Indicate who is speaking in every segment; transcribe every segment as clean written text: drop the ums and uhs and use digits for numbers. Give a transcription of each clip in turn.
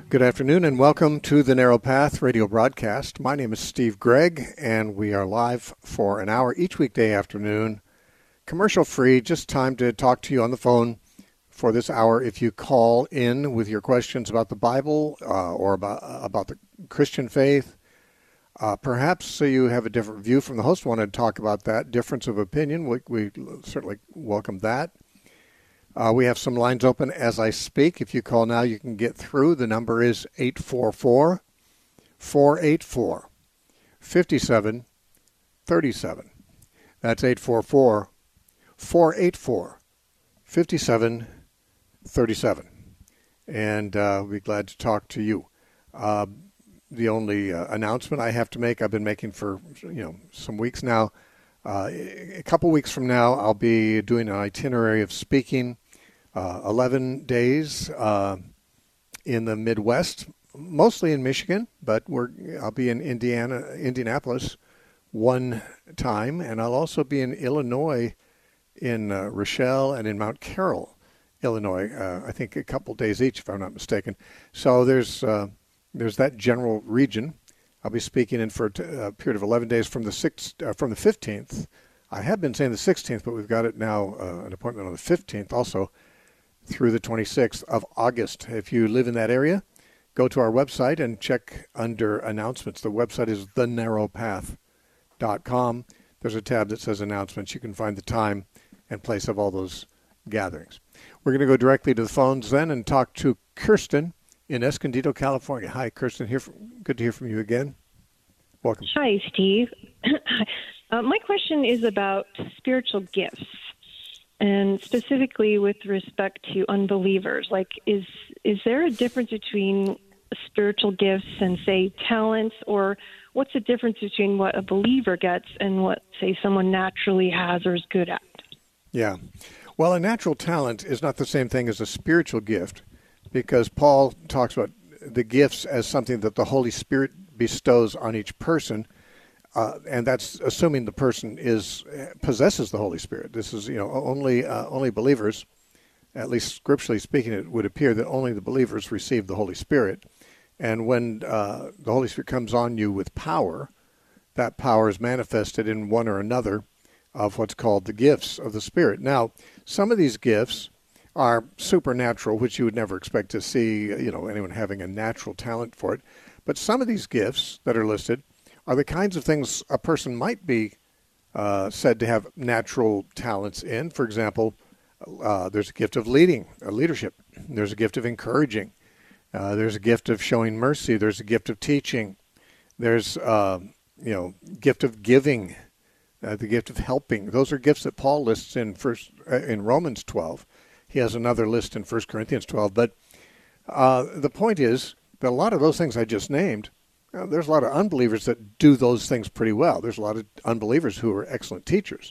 Speaker 1: Good afternoon and welcome to the Narrow Path radio broadcast. My name is Steve Gregg and we are live for an hour each weekday afternoon, commercial free, just time to talk to you on the phone for this hour. If you call in with your questions about the Bible or about the Christian faith, perhaps so you have a different view from the host, want to talk about that difference of opinion, we certainly welcome that. We have some lines open as I speak. If you call now, you can get through. The number is 844-484-5737. That's 844-484-5737. And we'll be glad to talk to you. The only announcement I have to make, I've been making for some weeks now. A couple weeks from now, I'll be doing an itinerary of speaking 11 days in the Midwest, mostly in Michigan, but I'll be in Indianapolis one time, and I'll also be in Illinois, in Rochelle and in Mount Carroll, Illinois. I think a couple days each, if I'm not mistaken. So there's that general region. I'll be speaking in for a period of 11 days from the 15th. I have been saying the 16th, but we've got it now, an appointment on the 15th also, through the 26th of August. If you live in that area, go to our website and check under announcements. The website is thenarrowpath.com. There's a tab that says announcements. You can find the time and place of all those gatherings. We're going to go directly to the phones then and talk to Kirsten in Escondido, California. Hi, Kirsten. Good to hear from you again. Welcome.
Speaker 2: Hi, Steve. My question is about spiritual gifts, and specifically with respect to unbelievers. Like, is there a difference between spiritual gifts and, say, talents, or what's the difference between what a believer gets and what, say, someone naturally has or is good at?
Speaker 1: Yeah. Well, a natural talent is not the same thing as a spiritual gift, because Paul talks about the gifts as something that the Holy Spirit bestows on each person. And that's assuming the person possesses the Holy Spirit. This is, only believers, at least scripturally speaking, it would appear that only the believers receive the Holy Spirit. And when the Holy Spirit comes on you with power, that power is manifested in one or another of what's called the gifts of the Spirit. Now, some of these gifts are supernatural, which you would never expect to see, anyone having a natural talent for it. But some of these gifts that are listed are the kinds of things a person might be said to have natural talents in. For example, there's a gift of leadership. There's a gift of encouraging. There's a gift of showing mercy. There's a gift of teaching. There's, gift of giving, the gift of helping. Those are gifts that Paul lists in Romans 12. He has another list in 1 Corinthians 12. But the point is that a lot of those things I just named, there's a lot of unbelievers that do those things pretty well. There's a lot of unbelievers who are excellent teachers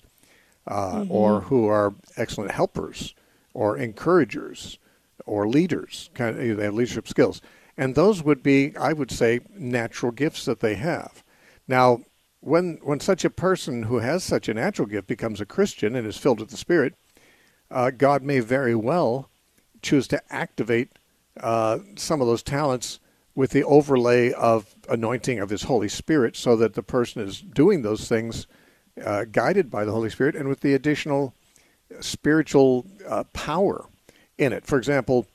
Speaker 1: or who are excellent helpers or encouragers or leaders. They have leadership skills. And those would be, I would say, natural gifts that they have. Now, when such a person who has such a natural gift becomes a Christian and is filled with the Spirit, God may very well choose to activate some of those talents with the overlay of anointing of his Holy Spirit, so that the person is doing those things guided by the Holy Spirit and with the additional spiritual power in it. For example,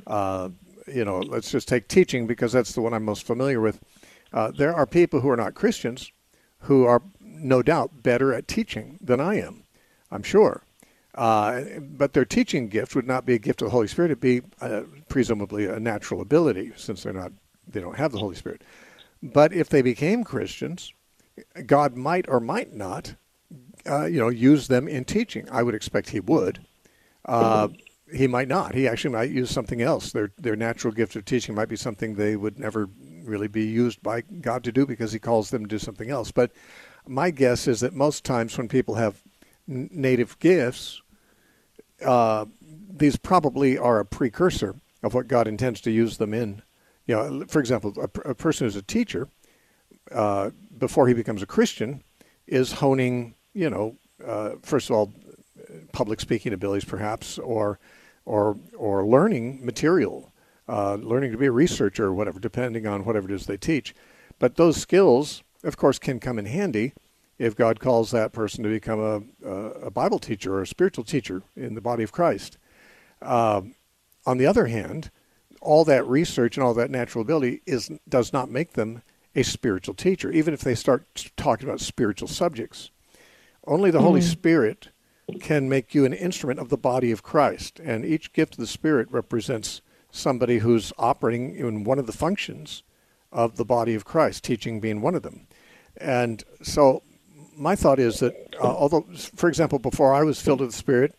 Speaker 1: let's just take teaching, because that's the one I'm most familiar with. There are people who are not Christians who are no doubt better at teaching than I am, I'm sure. But their teaching gift would not be a gift of the Holy Spirit. It'd be presumably a natural ability, since they don't have the Holy Spirit. But if they became Christians, God might or might not, use them in teaching. I would expect he would. He might not. He actually might use something else. Their natural gift of teaching might be something they would never really be used by God to do, because he calls them to do something else. But my guess is that most times when people have native gifts, these probably are a precursor of what God intends to use them in. For example, a person who's a teacher, before he becomes a Christian, is honing, first of all, public speaking abilities, perhaps, or learning material learning to be a researcher or whatever, depending on whatever it is they teach. But those skills, of course, can come in handy if God calls that person to become a Bible teacher or a spiritual teacher in the body of Christ. On the other hand, all that research and all that natural ability does not make them a spiritual teacher, even if they start talking about spiritual subjects. Only the Holy Spirit can make you an instrument of the body of Christ, and each gift of the Spirit represents somebody who's operating in one of the functions of the body of Christ, teaching being one of them. And so my thought is that, although, for example, before I was filled with the Spirit,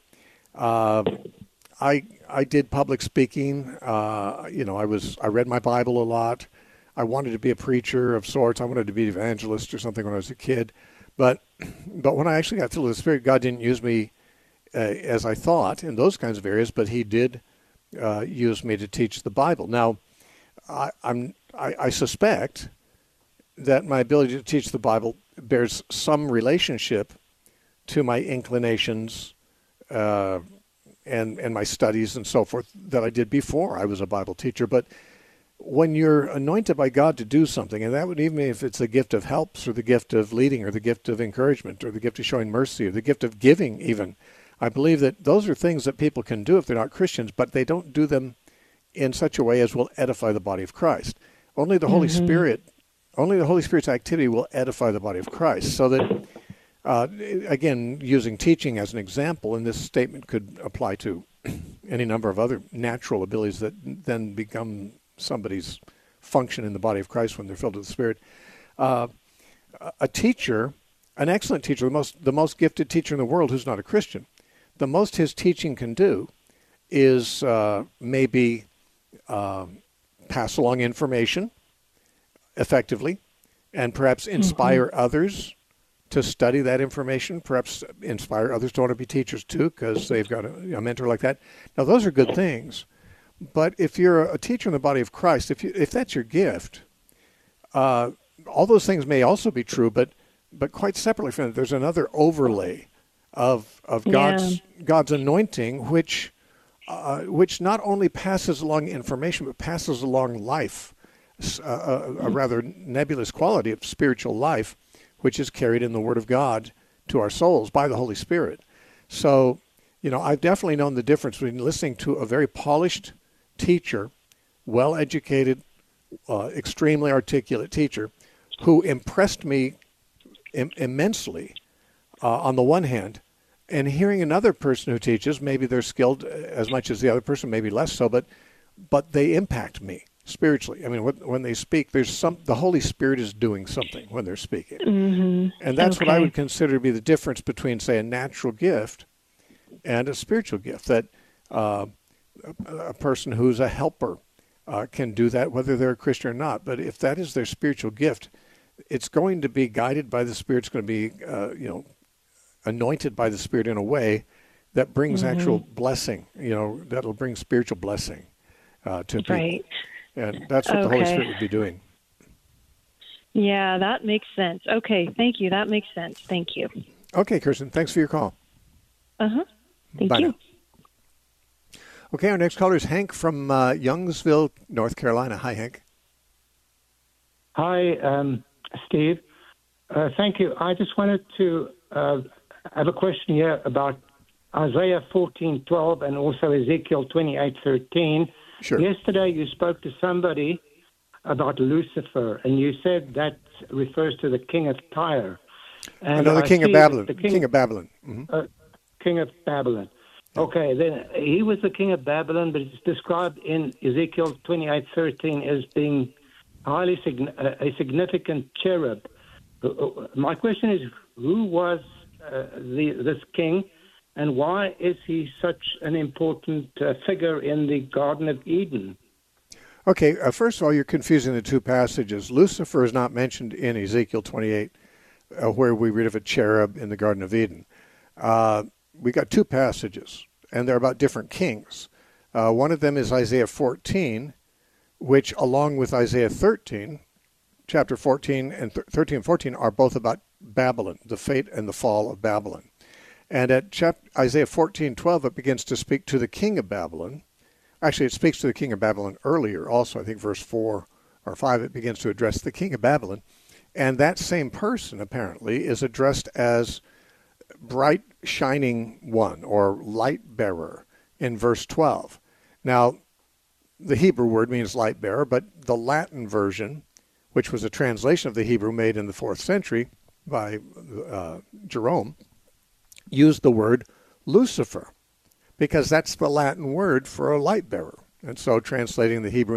Speaker 1: I did public speaking. I read my Bible a lot. I wanted to be a preacher of sorts. I wanted to be an evangelist or something when I was a kid. But when I actually got filled with the Spirit, God didn't use me as I thought in those kinds of areas, but He did use me to teach the Bible. Now, I suspect that my ability to teach the Bible bears some relationship to my inclinations and my studies and so forth that I did before I was a Bible teacher. But when you're anointed by God to do something, and that would even if it's the gift of helps or the gift of leading or the gift of encouragement or the gift of showing mercy or the gift of giving even, I believe that those are things that people can do if they're not Christians, but they don't do them in such a way as will edify the body of Christ. Only the Holy Spirit's activity will edify the body of Christ. So that, again, using teaching as an example, and this statement could apply to any number of other natural abilities that then become somebody's function in the body of Christ when they're filled with the Spirit. A teacher, an excellent teacher, the most gifted teacher in the world who's not a Christian, the most his teaching can do is maybe pass along information effectively and perhaps inspire others to study that information, perhaps inspire others to want to be teachers too because they've got a mentor like that. Now, those are good things. But if you're a teacher in the body of Christ, if that's your gift, all those things may also be true, but quite separately from that, there's another overlay of God's anointing, which not only passes along information, but passes along life, a rather nebulous quality of spiritual life, which is carried in the Word of God to our souls by the Holy Spirit. So, I've definitely known the difference between listening to a very polished teacher, well-educated, extremely articulate teacher, who impressed me immensely on the one hand, and hearing another person who teaches, maybe they're skilled as much as the other person, maybe less so, but they impact me spiritually. I mean, when they speak, the Holy Spirit is doing something when they're speaking. And that's what I would consider to be the difference between, say, a natural gift and a spiritual gift, that a person who's a helper can do that, whether they're a Christian or not. But if that is their spiritual gift, it's going to be guided by the Spirit. It's going to be, anointed by the Spirit in a way that brings actual blessing. That'll bring spiritual blessing to people. Right. And that's what the Holy Spirit would be doing.
Speaker 2: Yeah, that makes sense. Okay, thank you. That makes sense. Thank you.
Speaker 1: Okay, Kirsten, thanks for your call.
Speaker 2: Thank
Speaker 1: Bye
Speaker 2: you.
Speaker 1: Now. Okay, our next caller is Hank from Youngsville, North Carolina. Hi, Hank.
Speaker 3: Hi, Steve. Thank you. I just wanted to have a question here about Isaiah 14:12 and also Ezekiel 28:13.
Speaker 1: Sure.
Speaker 3: Yesterday you spoke to somebody about Lucifer, and you said that refers to the king of Tyre.
Speaker 1: And the king of Babylon. King of Babylon.
Speaker 3: King of Babylon. Okay, then he was the king of Babylon, but it's described in Ezekiel 28:13 as being highly a significant cherub. My question is, who was this king, and why is he such an important figure in the Garden of Eden?
Speaker 1: Okay, first of all, you're confusing the two passages. Lucifer is not mentioned in Ezekiel 28, where we read of a cherub in the Garden of Eden. We got two passages, and they're about different kings. One of them is Isaiah 14, which, along with Isaiah 13, chapter 14 and 13 and 14, are both about Babylon, the fate and the fall of Babylon. And at Isaiah 14:12, it begins to speak to the king of Babylon. Actually, it speaks to the king of Babylon earlier also. I think verse 4 or 5, it begins to address the king of Babylon. And that same person, apparently, is addressed as bright shining one or light bearer in verse 12. Now, the Hebrew word means light bearer, but the Latin version, which was a translation of the Hebrew made in the 4th century by Jerome, used the word Lucifer, because that's the Latin word for a light bearer. And so translating the Hebrew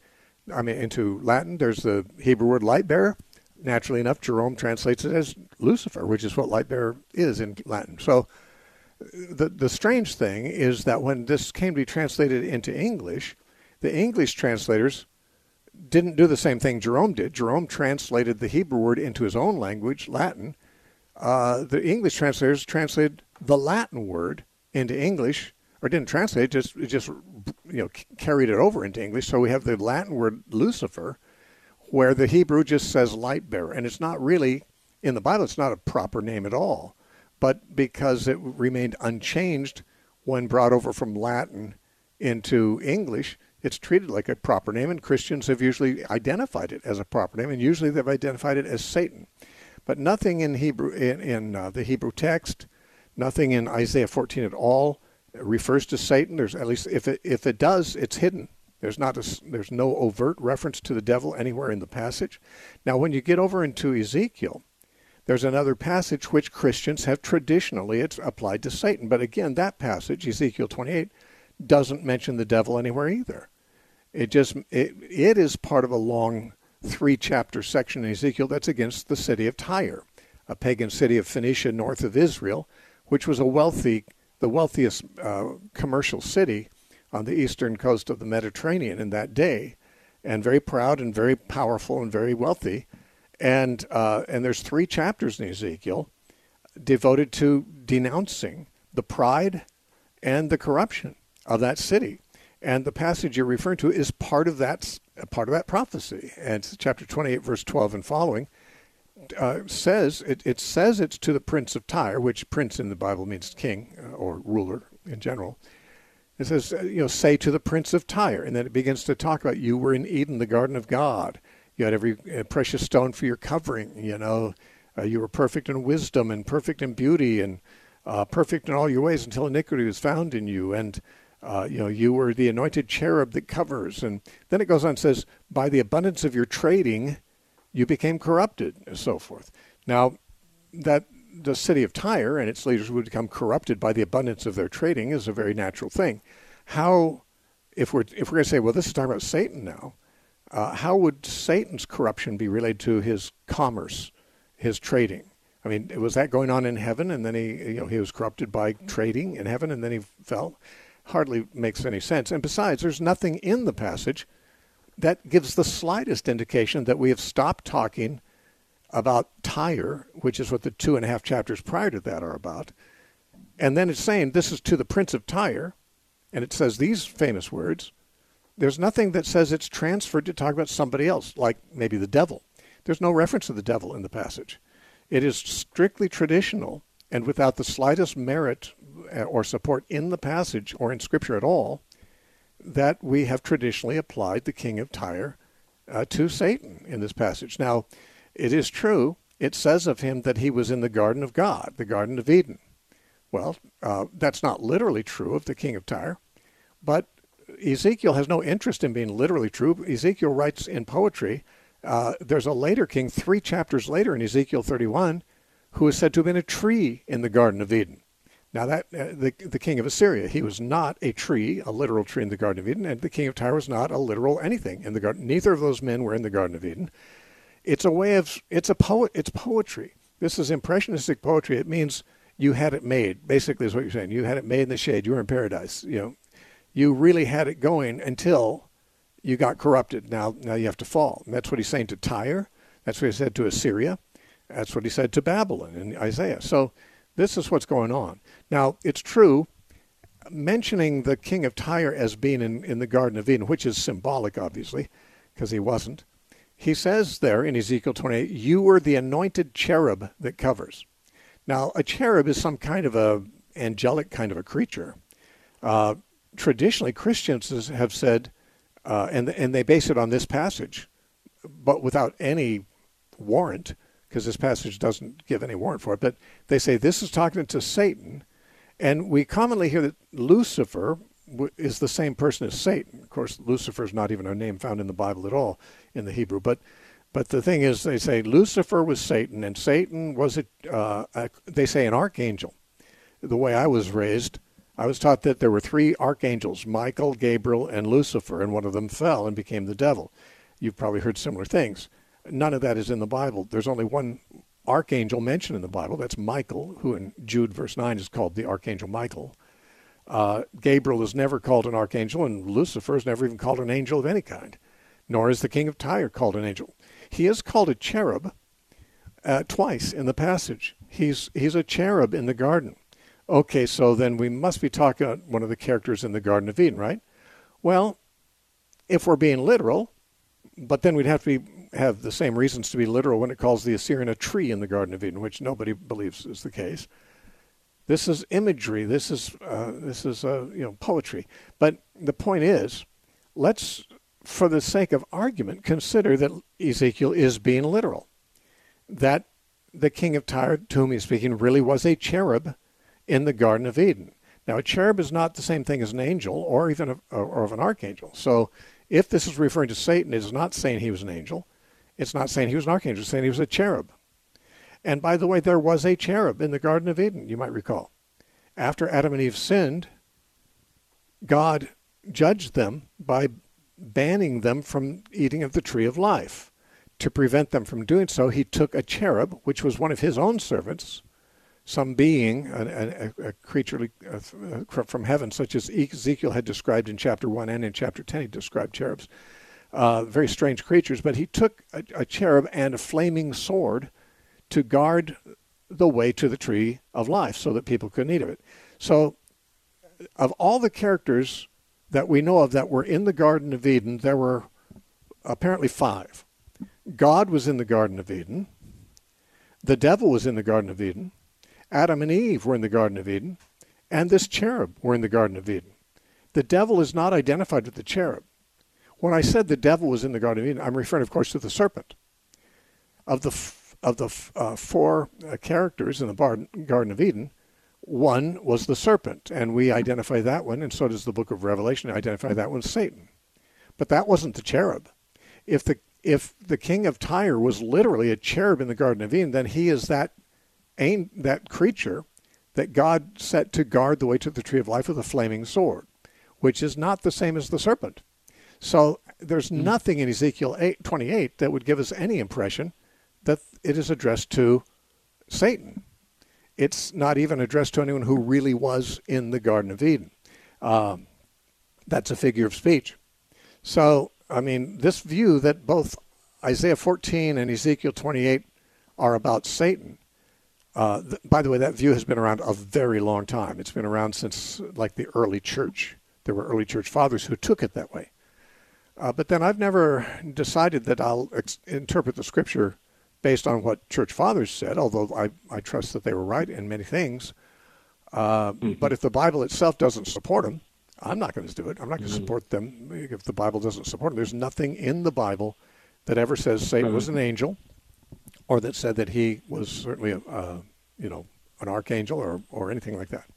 Speaker 1: into Latin, there's the Hebrew word light bearer. Naturally enough, Jerome translates it as Lucifer, which is what light bearer is in Latin. So the strange thing is that when this came to be translated into English, the English translators didn't do the same thing Jerome did. Jerome translated the Hebrew word into his own language, Latin. The English translators translated the Latin word into English, or didn't translate it, just carried it over into English. So we have the Latin word Lucifer, where the Hebrew just says light bearer, and it's not really in the Bible. It's not a proper name at all, but because it remained unchanged when brought over from Latin into English, it's treated like a proper name, and Christians have usually identified it as a proper name, and usually they've identified it as Satan. But nothing in Hebrew in the Hebrew text, nothing in Isaiah 14 at all refers to Satan. There's, at least if it does, it's hidden. There's no overt reference to the devil anywhere in the passage. Now, when you get over into Ezekiel, there's another passage which Christians have traditionally applied to Satan. But again, that passage, Ezekiel 28, doesn't mention the devil anywhere either. It is part of a long 3-chapter section in Ezekiel that's against the city of Tyre, a pagan city of Phoenicia north of Israel, which was the wealthiest commercial city on the eastern coast of the Mediterranean in that day, and very proud and very powerful and very wealthy. And there's 3 chapters in Ezekiel devoted to denouncing the pride and the corruption of that city. And the passage you're referring to is part of that prophecy. And chapter 28, verse 12 and following says it's to the prince of Tyre, which prince in the Bible means king or ruler in general. It says, say to the prince of Tyre. And then it begins to talk about you were in Eden, the garden of God. You had every precious stone for your covering. You were perfect in wisdom and perfect in beauty and perfect in all your ways until iniquity was found in you. And, you were the anointed cherub that covers. And then it goes on and says, by the abundance of your trading, you became corrupted, and so forth. Now, that the city of Tyre and its leaders would become corrupted by the abundance of their trading is a very natural thing. How, if we're going to say, well, this is talking about Satan now, how would Satan's corruption be related to his commerce, his trading? I mean, was that going on in heaven, and then he was corrupted by trading in heaven, and then he fell? Hardly makes any sense. And besides, there's nothing in the passage that gives the slightest indication that we have stopped talking about Tyre, which is what the 2.5 chapters prior to that are about. And then it's saying this is to the prince of Tyre, and it says these famous words. There's nothing that says it's transferred to talk about somebody else, like maybe the devil. There's no reference to the devil in the passage. It is strictly traditional and without the slightest merit or support in the passage or in Scripture at all that we have traditionally applied the king of Tyre to Satan in this passage. Now, it is true, it says of him that he was in the garden of God, the Garden of Eden. Well, that's not literally true of the king of Tyre, but Ezekiel has no interest in being literally true. Ezekiel writes in poetry, there's a later king, 3 chapters later in Ezekiel 31, who is said to have been a tree in the Garden of Eden. Now, that the king of Assyria, he was not a tree, a literal tree in the Garden of Eden, and the king of Tyre was not a literal anything in the garden. Neither of those men were in the Garden of Eden. It's poetry. This is impressionistic poetry. It means you had it made, basically is what you're saying. You had it made in the shade. You were in paradise. You really had it going until you got corrupted. Now you have to fall. And that's what he's saying to Tyre. That's what he said to Assyria. That's what he said to Babylon in Isaiah. So this is what's going on. Now, it's true, mentioning the king of Tyre as being in the Garden of Eden, which is symbolic, obviously, because he wasn't. He says there in Ezekiel 28, you were the anointed cherub that covers. Now, a cherub is some kind of a angelic kind of a creature. traditionally Christians have said, and they base it on this passage, but without any warrant, because this passage doesn't give any warrant for it, but they say this is talking to Satan, and we commonly hear that Lucifer is the same person as Satan. Of course, Lucifer is not even a name found in the Bible at all in the Hebrew, but the thing is, they say Lucifer was Satan, and Satan was they say an archangel. The way I was raised, I was taught that there were three archangels, Michael, Gabriel, and Lucifer, and one of them fell and became the devil. You've probably heard similar things. None of that is in the Bible. There's only one archangel mentioned in the Bible. That's Michael, who in Jude verse 9 is called the Archangel Michael. Gabriel is never called an archangel, and Lucifer is never even called an angel of any kind, nor is the king of Tyre called an angel. He is called a cherub twice in the passage. He's a cherub in the garden. Okay, so then we must be talking about one of the characters in the Garden of Eden, right? Well, if we're being literal, but then we'd have to have the same reasons to be literal when it calls the Assyrian a tree in the Garden of Eden, which nobody believes is the case. This is imagery. This is poetry. But the point is, let's, for the sake of argument, consider that Ezekiel is being literal. That the king of Tyre, to whom he's speaking, really was a cherub in the Garden of Eden. Now, a cherub is not the same thing as an angel or even or of an archangel. So if this is referring to Satan, it is not saying he was an angel. It's not saying he was an archangel. It's saying he was a cherub. And by the way, there was a cherub in the Garden of Eden, you might recall. After Adam and Eve sinned, God judged them by banning them from eating of the tree of life. To prevent them from doing so, he took a cherub, which was one of his own servants, some being, a creature from heaven, such as Ezekiel had described in chapter 1 and in chapter 10, he described cherubs. Very strange creatures, but he took a cherub and a flaming sword to guard the way to the tree of life so that people couldn't eat of it. So of all the characters that we know of that were in the Garden of Eden, there were apparently 5. God was in the Garden of Eden. The devil was in the Garden of Eden. Adam and Eve were in the Garden of Eden. And this cherub were in the Garden of Eden. The devil is not identified with the cherub. When I said the devil was in the Garden of Eden, I'm referring, of course, to the serpent. Of the 4 characters in the Garden of Eden, one was the serpent, and we identify that one, and so does the book of Revelation identify that one, Satan. But that wasn't the cherub. If the king of Tyre was literally a cherub in the Garden of Eden, then he is that creature that God set to guard the way to the tree of life with a flaming sword, which is not the same as the serpent. So there's nothing in Ezekiel 28 that would give us any impression that it is addressed to Satan. It's not even addressed to anyone who really was in the Garden of Eden. That's a figure of speech. So, I mean, this view that both Isaiah 14 and Ezekiel 28 are about Satan, by the way, that view has been around a very long time. It's been around since, like, the early church. There were early church fathers who took it that way. But then I've never decided that I'll interpret the Scripture based on what church fathers said, although I trust that they were right in many things. But if the Bible itself doesn't support them, I'm not going to do it. I'm not going to support them if the Bible doesn't support them. There's nothing in the Bible that ever says Satan was an angel, or that said that he was certainly an archangel or anything like that.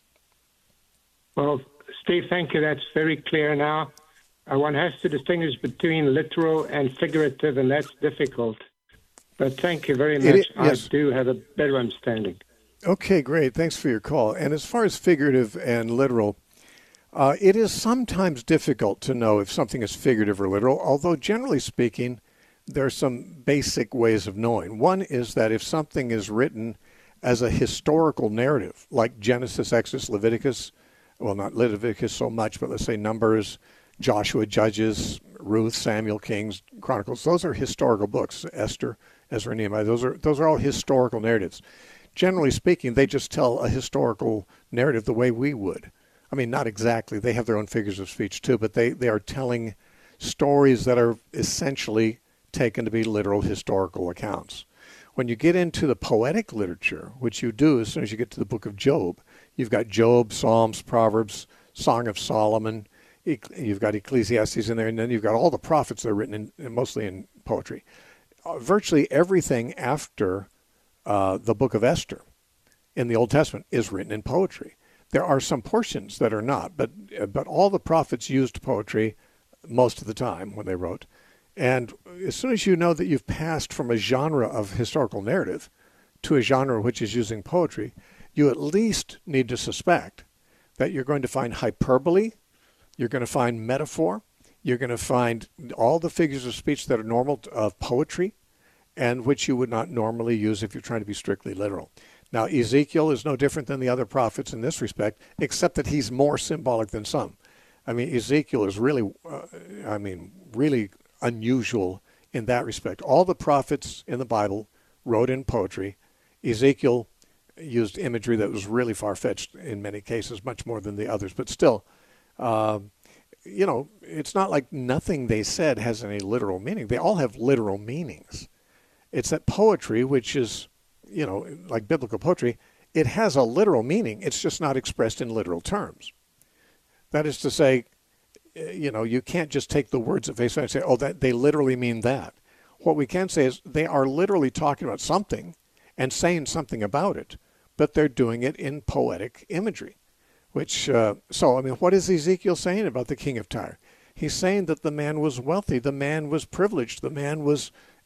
Speaker 3: Well, Steve, thank you. That's very clear now. One has to distinguish between literal and figurative, and that's difficult. But thank you very much. Yes. I do have a better understanding.
Speaker 1: Okay, great. Thanks for your call. And as far as figurative and literal, it is sometimes difficult to know if something is figurative or literal, although generally speaking, there are some basic ways of knowing. One is that if something is written as a historical narrative, like Genesis, Exodus, Leviticus, well, not Leviticus so much, but let's say Numbers, Joshua, Judges, Ruth, Samuel, Kings, Chronicles, those are historical books. Esther, Ezra, Nehemiah, those are all historical narratives. Generally speaking, they just tell a historical narrative the way we would. I mean, not exactly. They have their own figures of speech too, but they are telling stories that are essentially taken to be literal historical accounts. When you get into the poetic literature, which you do as soon as you get to the book of Job, you've got Job, Psalms, Proverbs, Song of Solomon. You've got Ecclesiastes in there, and then you've got all the prophets that are written mostly in poetry. Virtually everything after the book of Esther in the Old Testament is written in poetry. There are some portions that are not, but all the prophets used poetry most of the time when they wrote. And as soon as you know that you've passed from a genre of historical narrative to a genre which is using poetry, you at least need to suspect that you're going to find hyperbole, you're going to find metaphor, you're going to find all the figures of speech that are normal of poetry and which you would not normally use if you're trying to be strictly literal. Now, Ezekiel is no different than the other prophets in this respect, except that he's more symbolic than some. I mean, Ezekiel is really, really unusual in that respect. All the prophets in the Bible wrote in poetry. Ezekiel used imagery that was really far-fetched in many cases, much more than the others. But still, it's not like nothing they said has any literal meaning. They all have literal meanings. It's that poetry, which is, like biblical poetry, it has a literal meaning. It's just not expressed in literal terms. That is to say, you can't just take the words at face value and say, oh, that they literally mean that. What we can say is they are literally talking about something and saying something about it, but they're doing it in poetic imagery. What is Ezekiel saying about the king of Tyre? He's saying that the man was wealthy, the man was privileged, the man was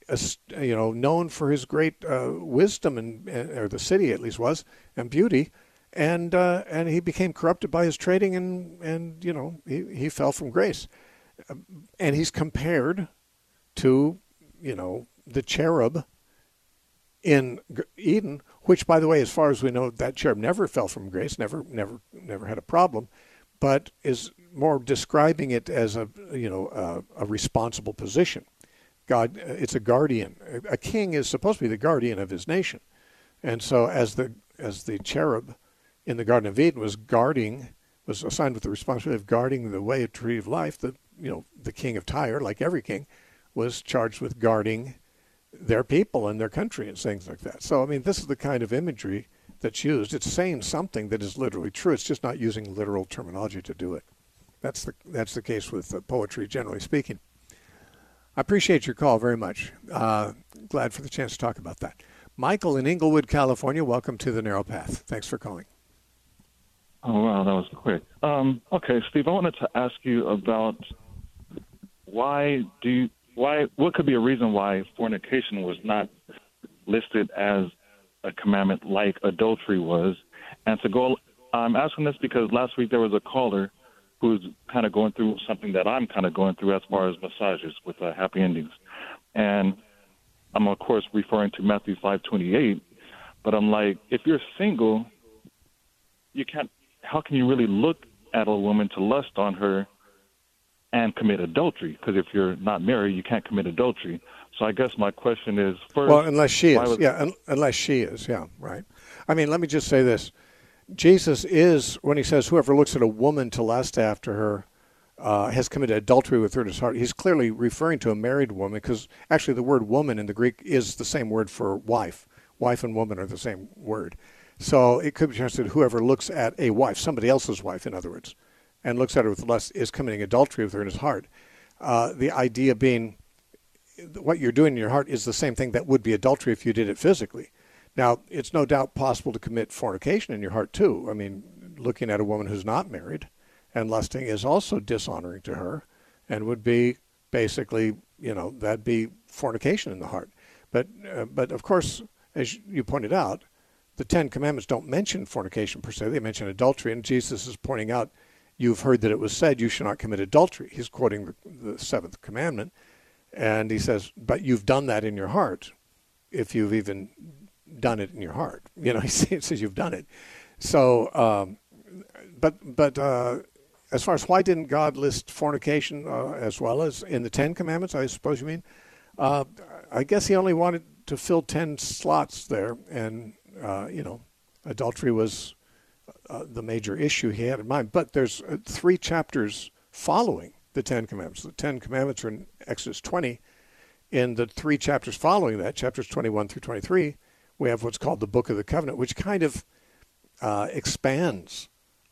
Speaker 1: known for his great wisdom, or the city at least was, and beauty, and he became corrupted by his trading, and he fell from grace, and he's compared to the cherub in Eden, which, by the way, as far as we know, that cherub never fell from grace, never had a problem, but is more describing it as a responsible position. God, it's a guardian. A king is supposed to be the guardian of his nation, and so as the cherub in the Garden of Eden was assigned with the responsibility of guarding the way of tree of life, the king of Tyre, like every king, was charged with guarding their people and their country and things like that. So, this is the kind of imagery that's used. It's saying something that is literally true. It's just not using literal terminology to do it. That's the case with poetry, generally speaking. I appreciate your call very much. Glad for the chance to talk about that. Michael in Inglewood, California, welcome to The Narrow Path. Thanks for calling.
Speaker 4: Oh, wow, that was quick. Okay, Steve, I wanted to ask you about what could be a reason why fornication was not listed as a commandment like adultery was. And I'm asking this because last week there was a caller who's kind of going through something that I'm kind of going through as far as massages with happy endings. And I'm, of course, referring to Matthew 5:28. But I'm like, if you're single, how can you really look at a woman to lust on her and commit adultery? Because if you're not married, you can't commit adultery. So I guess my question is, first... Well,
Speaker 1: unless she is. Unless she is, right. Let me just say this. Jesus is, when he says whoever looks at a woman to lust after her has committed adultery with her in his heart, he's clearly referring to a married woman, because actually the word woman in the Greek is the same word for wife. Wife and woman are the same word. So it could be translated whoever looks at a wife, somebody else's wife, in other words, and looks at her with lust is committing adultery with her in his heart. The idea being what you're doing in your heart is the same thing that would be adultery if you did it physically. Now, it's no doubt possible to commit fornication in your heart, too. Looking at a woman who's not married and lusting is also dishonoring to her and would be basically, that'd be fornication in the heart. But of course, as you pointed out, the Ten Commandments don't mention fornication per se. They mention adultery, and Jesus is pointing out, you've heard that it was said, you shall not commit adultery. He's quoting the seventh commandment, and he says, but you've done that in your heart, if you've even done it in your heart. He says you've done it. So, but as far as why didn't God list fornication as well as in the Ten Commandments, I suppose you mean? I guess he only wanted to fill 10 slots there, and adultery was the major issue he had in mind. But there's 3 chapters following the Ten Commandments. The Ten Commandments are in Exodus 20. In the 3 chapters following that, chapters 21 through 23, we have what's called the Book of the Covenant, which kind of expands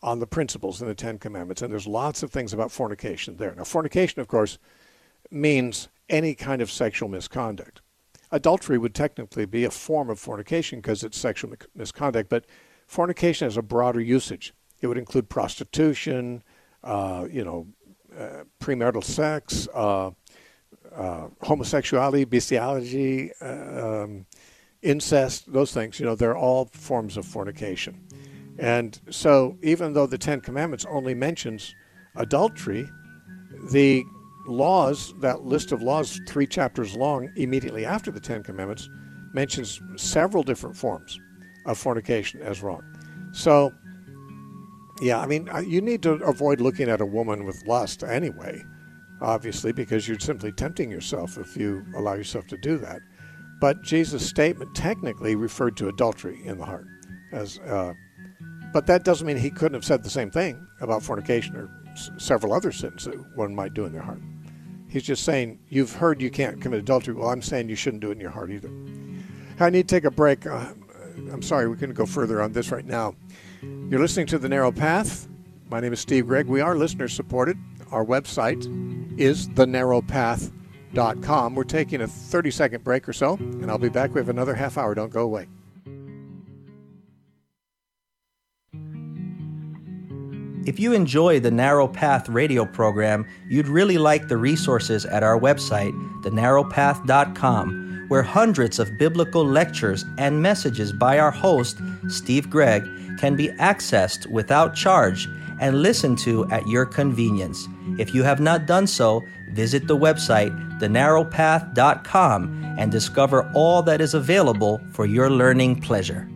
Speaker 1: on the principles in the Ten Commandments, and there's lots of things about fornication there. Now, fornication, of course, means any kind of sexual misconduct. Adultery would technically be a form of fornication because it's sexual misconduct, but fornication has a broader usage. It would include prostitution, premarital sex, homosexuality, bestiality, incest, those things. They're all forms of fornication. And so even though the Ten Commandments only mentions adultery, the laws, that list of laws, 3 chapters long, immediately after the Ten Commandments, mentions several different forms of fornication as wrong. So, yeah, I mean, you need to avoid looking at a woman with lust anyway, obviously, because you're simply tempting yourself if you allow yourself to do that. But Jesus' statement technically referred to adultery in the heart. But that doesn't mean he couldn't have said the same thing about fornication or several other sins that one might do in their heart. He's just saying, you've heard you can't commit adultery. Well, I'm saying you shouldn't do it in your heart either. I need to take a break. I'm sorry, we couldn't go further on this right now. You're listening to The Narrow Path. My name is Steve Gregg. We are listener-supported. Our website is thenarrowpath.com. We're taking a 30-second break or so, and I'll be back. We have another half hour. Don't go away.
Speaker 5: If you enjoy the Narrow Path radio program, you'd really like the resources at our website, thenarrowpath.com, where hundreds of biblical lectures and messages by our host, Steve Gregg, can be accessed without charge and listened to at your convenience. If you have not done so, visit the website, thenarrowpath.com, and discover all that is available for your learning pleasure.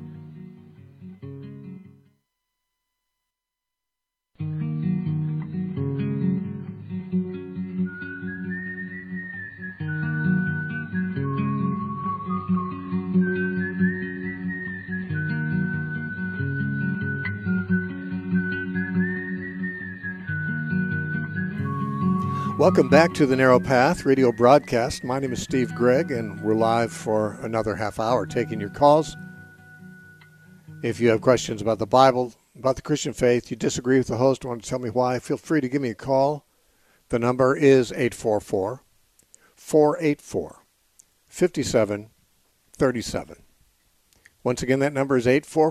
Speaker 1: Welcome back to the Narrow Path radio broadcast. My name is Steve Gregg, and we're live for another half hour taking your calls. If you have questions about the Bible, about the Christian faith, you disagree with the host, want to tell me why, feel free to give me a call. The number is 844-484-5737. Once again, that number is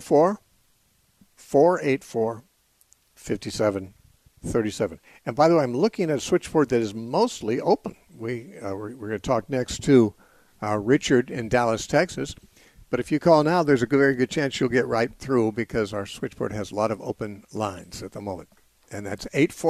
Speaker 1: 844-484-5737. And by the way, I'm looking at a switchboard that is mostly open. We're going to talk next to Richard in Dallas, Texas. But if you call now, there's a very good chance you'll get right through because our switchboard has a lot of open lines at the moment. And that's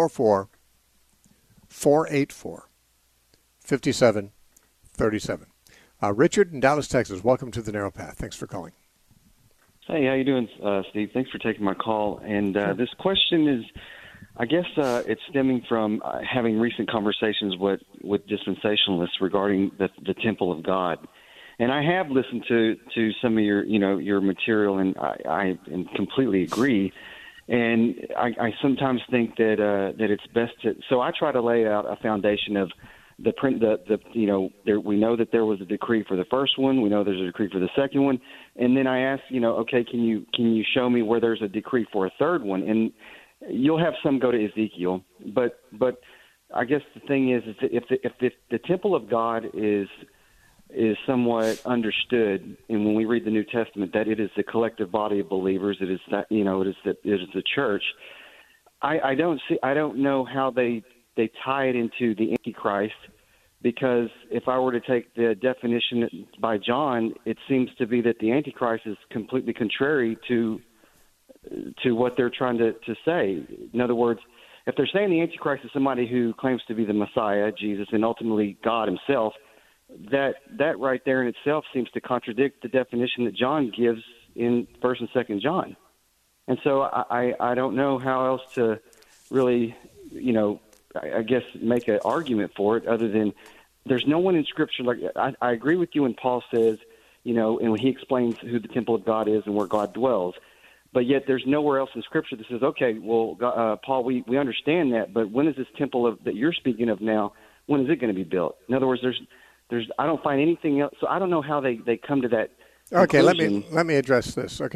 Speaker 1: 844-484-5737. Richard in Dallas, Texas, welcome to the Narrow Path. Thanks for calling.
Speaker 6: Hey, how you doing, Steve? Thanks for taking my call. And this question is, I guess it's stemming from having recent conversations with dispensationalists regarding the temple of God. And I have listened to some of your material, and I completely agree. And I sometimes think that it's best to. So I try to lay out a foundation of we know that there was a decree for the first one. We know there's a decree for the second one, and then I ask, okay, can you show me where there's a decree for a third one? And you'll have some go to Ezekiel, but I guess the thing is if the temple of God is somewhat understood, and when we read the New Testament, that it is the collective body of believers, it is that it is the church. I don't know how they tie it into the Antichrist, because if I were to take the definition by John, it seems to be that the Antichrist is completely contrary to what they're trying to say. In other words, if they're saying the Antichrist is somebody who claims to be the Messiah, Jesus, and ultimately God himself, that right there in itself seems to contradict the definition that John gives in 1st and 2nd John. And so I don't know how else to really, I guess make an argument for it other than there's no one in Scripture. Like I agree with you when Paul says, and when he explains who the temple of God is and where God dwells. But yet there's nowhere else in Scripture that says, okay, well, Paul, we understand that, but when is this temple that you're speaking of now, when is it going to be built? In other words, I don't find anything else. So I don't know how they come to that
Speaker 1: Okay,
Speaker 6: conclusion.
Speaker 1: let me address this, okay?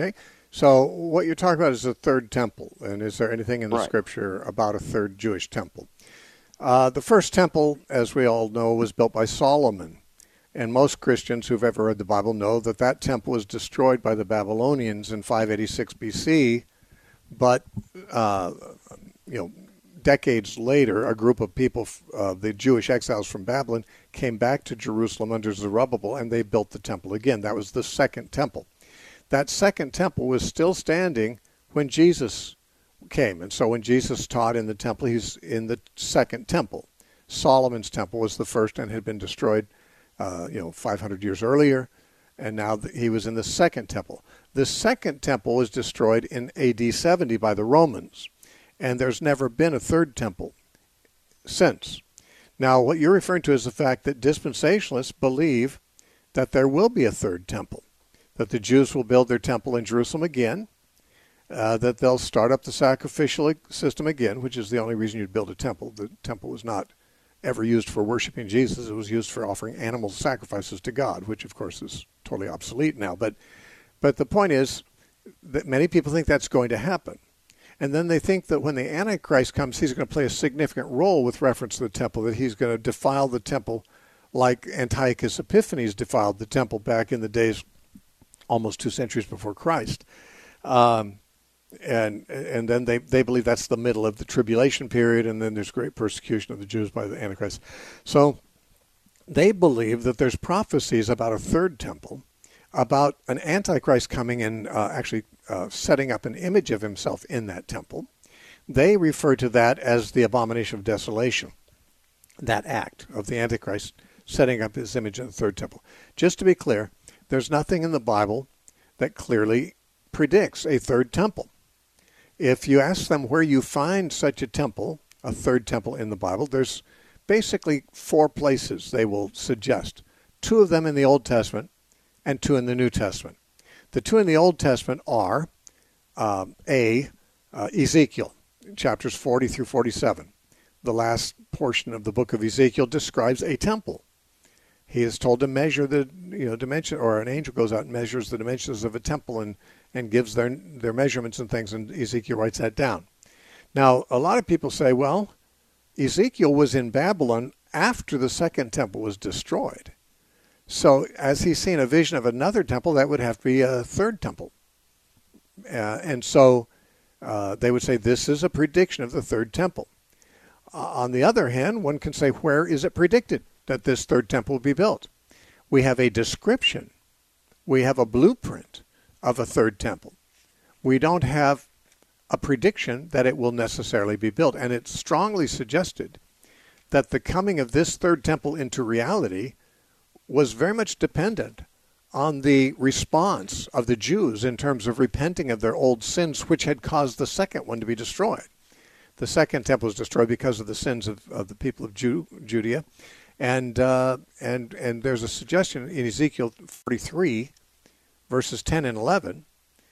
Speaker 1: So what you're talking about is the third temple, and is there anything in the
Speaker 6: Right.
Speaker 1: Scripture about a third Jewish temple? The first temple, as we all know, was built by Solomon, and most Christians who've ever read the Bible know that that temple was destroyed by the Babylonians in 586 BC, but decades later, a group of people, the Jewish exiles from Babylon, came back to Jerusalem under Zerubbabel, and they built the temple again. That was the second temple. That second temple was still standing when Jesus came. And so when Jesus taught in the temple, he's in the second temple. Solomon's temple was the first and had been destroyed 500 years earlier, and now he was in the second temple. The second temple was destroyed in AD 70 by the Romans, and there's never been a third temple since. Now, what you're referring to is the fact that dispensationalists believe that there will be a third temple, that the Jews will build their temple in Jerusalem again, that they'll start up the sacrificial system again, which is the only reason you'd build a temple. The temple was not ever used for worshiping Jesus. It was used for offering animal sacrifices to God, which, of course, is totally obsolete now. But the point is that many people think that's going to happen. And then they think that when the Antichrist comes, he's going to play a significant role with reference to the temple, that he's going to defile the temple like Antiochus Epiphanes defiled the temple back in the days almost 2 centuries before Christ. And then they believe that's the middle of the tribulation period, and then there's great persecution of the Jews by the Antichrist. So they believe that there's prophecies about a third temple, about an Antichrist coming and setting up an image of himself in that temple. They refer to that as the abomination of desolation, that act of the Antichrist setting up his image in the third temple. Just to be clear, there's nothing in the Bible that clearly predicts a third temple. If you ask them where you find such a temple, a third temple in the Bible, there's basically 4 places they will suggest. 2 of them in the Old Testament and 2 in the New Testament. The 2 in the Old Testament are Ezekiel, chapters 40 through 47. The last portion of the book of Ezekiel describes a temple. He is told to measure the dimension, or an angel goes out and measures the dimensions of a temple and gives their measurements and things, and Ezekiel writes that down. Now, a lot of people say, well, Ezekiel was in Babylon after the second temple was destroyed. So as he's seen a vision of another temple, that would have to be a third temple. And so they would say this is a prediction of the third temple. On the other hand, one can say, where is it predicted that this third temple will be built? We have a description. We have a blueprint of a third temple. We don't have a prediction that it will necessarily be built. And it's strongly suggested that the coming of this third temple into reality was very much dependent on the response of the Jews in terms of repenting of their old sins, which had caused the second one to be destroyed. The second temple was destroyed because of the sins of the people of Judea. And there's a suggestion in Ezekiel 43, verses 10 and 11,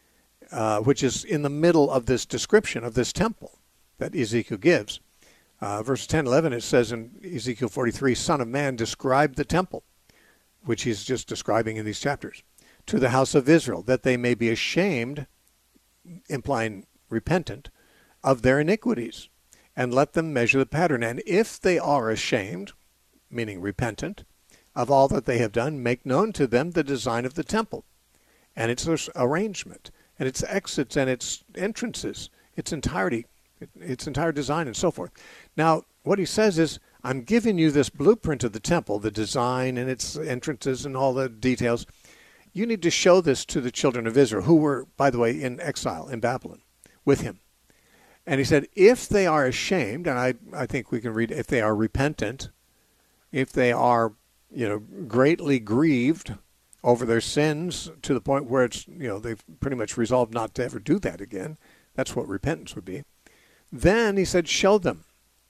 Speaker 1: which is in the middle of this description of this temple that Ezekiel gives. Verses 10 and 11, it says in Ezekiel 43, Son of man, describe the temple, which he's just describing in these chapters, to the house of Israel, that they may be ashamed, implying repentant, of their iniquities, and let them measure the pattern. And if they are ashamed, meaning repentant, of all that they have done, make known to them the design of the temple, and its arrangement, and its exits and its entrances, its entirety, its entire design, and so forth. Now, what he says is, I'm giving you this blueprint of the temple, the design and its entrances and all the details. You need to show this to the children of Israel, who were, by the way, in exile in Babylon with him. And he said, if they are ashamed, and I think we can read, if they are repentant, if they are, greatly grieved over their sins to the point where it's, they've pretty much resolved not to ever do that again. That's what repentance would be. Then he said, show them.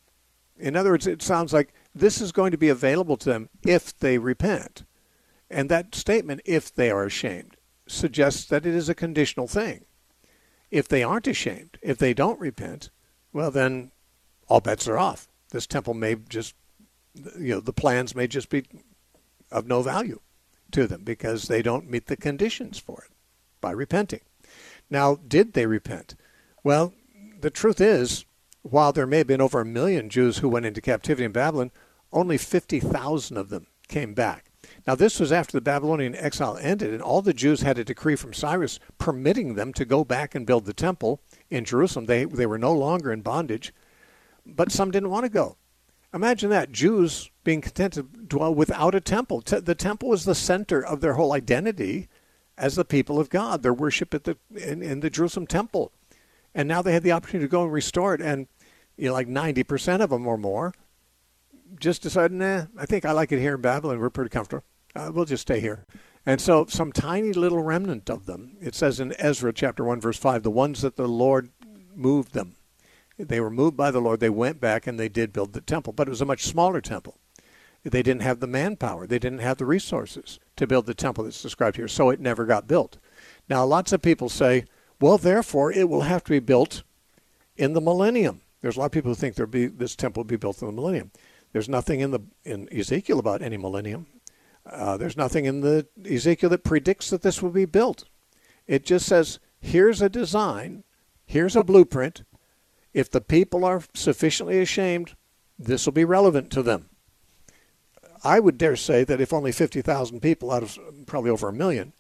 Speaker 1: In other words, it sounds like this is going to be available to them if they repent. And that statement, if they are ashamed, suggests that it is a conditional thing. If they aren't ashamed, if they don't repent, well, then all bets are off. This temple may just, the plans may just be of no value to them because they don't meet the conditions for it by repenting. Now, did they repent? Well, the truth is, while there may have been over 1 million Jews who went into captivity in Babylon, only 50,000 of them came back. Now, this was after the Babylonian exile ended, and all the Jews had a decree from Cyrus permitting them to go back and build the temple in Jerusalem. They were no longer in bondage, but some didn't want to go. Imagine that, Jews being content to dwell without a temple. The temple was the center of their whole identity as the people of God, their worship in the Jerusalem temple. And now they had the opportunity to go and restore it, and like 90% of them or more just decided, nah, I think I like it here in Babylon. We're pretty comfortable. We'll just stay here. And so some tiny little remnant of them, it says in Ezra chapter 1, verse 5, the ones that the Lord moved them. They were moved by the Lord. They went back and they did build the temple, but it was a much smaller temple. They didn't have the manpower. They didn't have the resources to build the temple that's described here, so it never got built. Now, lots of people say, well, therefore, it will have to be built in the millennium. There's a lot of people who think this temple will be built in the millennium. There's nothing in Ezekiel about any millennium. There's nothing in Ezekiel that predicts that this will be built. It just says, here's a design, here's a blueprint. If the people are sufficiently ashamed, this will be relevant to them. I would dare say that if only 50,000 people out of probably over 1 million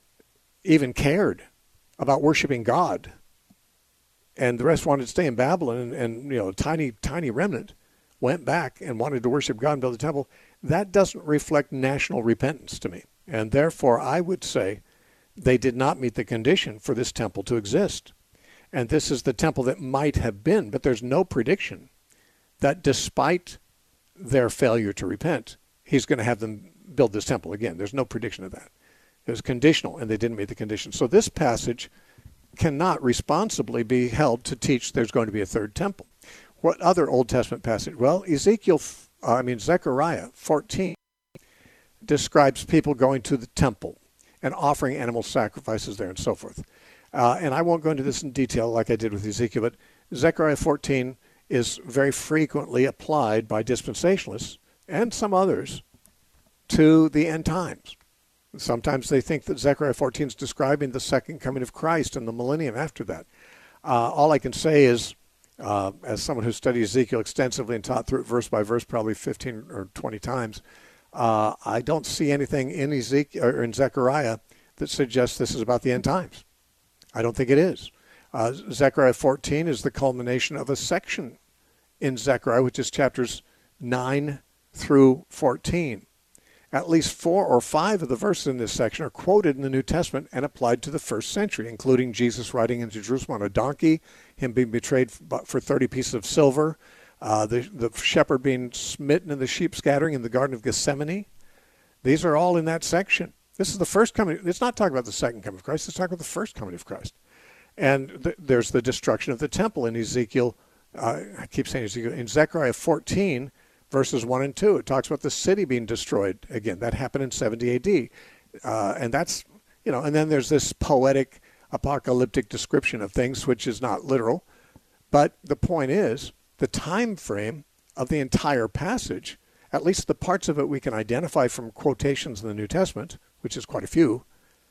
Speaker 1: even cared about worshiping God, and the rest wanted to stay in Babylon, and a tiny remnant went back and wanted to worship God and build the temple, that doesn't reflect national repentance to me. And therefore, I would say they did not meet the condition for this temple to exist. And this is the temple that might have been, but there's no prediction that despite their failure to repent, he's going to have them build this temple again. There's no prediction of that. It was conditional, and they didn't meet the condition. So this passage cannot responsibly be held to teach there's going to be a third temple. What other Old Testament passage? Well, Zechariah 14 describes people going to the temple and offering animal sacrifices there and so forth. And I won't go into this in detail like I did with Ezekiel, but Zechariah 14 is very frequently applied by dispensationalists and some others to the end times. Sometimes they think that Zechariah 14 is describing the second coming of Christ and the millennium after that. All I can say is, as someone who studied Ezekiel extensively and taught through it verse by verse probably 15 or 20 times, I don't see anything in Ezekiel or in Zechariah that suggests this is about the end times. I don't think it is. Zechariah 14 is the culmination of a section in Zechariah, which is chapters 9 through 14. At least 4 or 5 of the verses in this section are quoted in the New Testament and applied to the first century, including Jesus riding into Jerusalem on a donkey, him being betrayed for 30 pieces of silver, the shepherd being smitten and the sheep scattering in the Garden of Gethsemane. These are all in that section. This is the first coming. It's not talking about the second coming of Christ. It's talking about the first coming of Christ. And there's the destruction of the temple in Ezekiel. I keep saying Ezekiel. In Zechariah 14, verses 1 and 2, it talks about the city being destroyed again. That happened in 70 A.D. And that's, and then there's this poetic, apocalyptic description of things, which is not literal. But the point is, the time frame of the entire passage, at least the parts of it we can identify from quotations in the New Testament, which is quite a few,